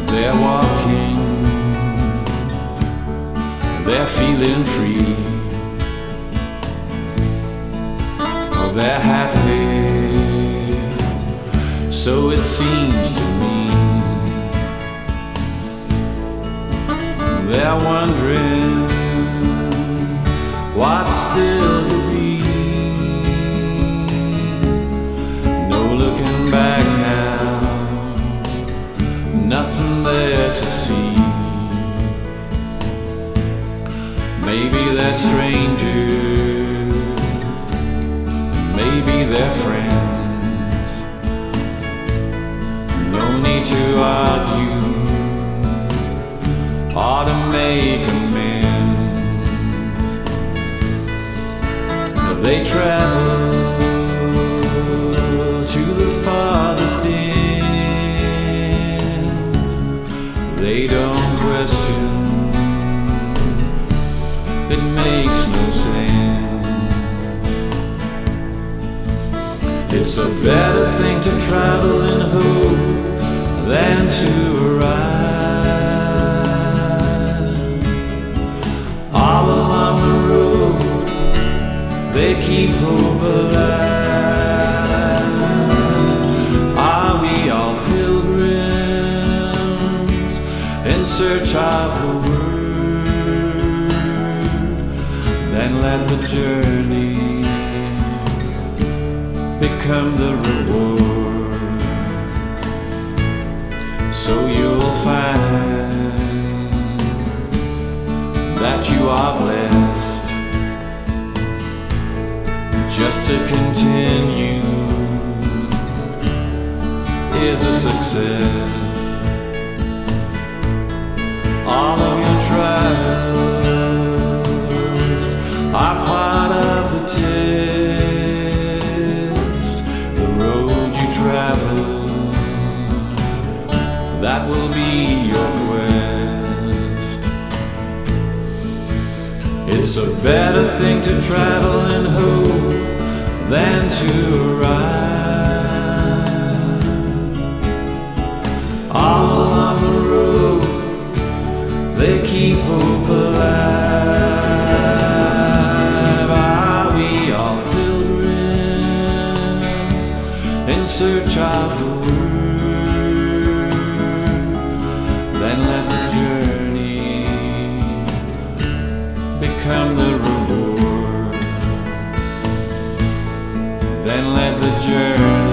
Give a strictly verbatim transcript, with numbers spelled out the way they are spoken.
They're walking, they're feeling free. Oh, they're happy, so it seems to me. They're wondering what's still to be. No looking back now, nothing there to see. Maybe they're strangers, maybe they're friends. No need to argue or to make amends. They travel to the farthest ends. They don't question, it makes no sense. It's a better thing to travel in hope than to arrive. All along the road they keep hope alive. Are we all pilgrims in search of the word? Then let the journey become the reward. So you'll find that you are blessed. Just to continue is a success. All of your trials are part of the test. The road you travel, that will be your quest. It's a better thing to travel in hope than to arrive. All along the road they keep hope alive. Are we all pilgrims in search of the word? Then let the journey become the reward. Then let the journey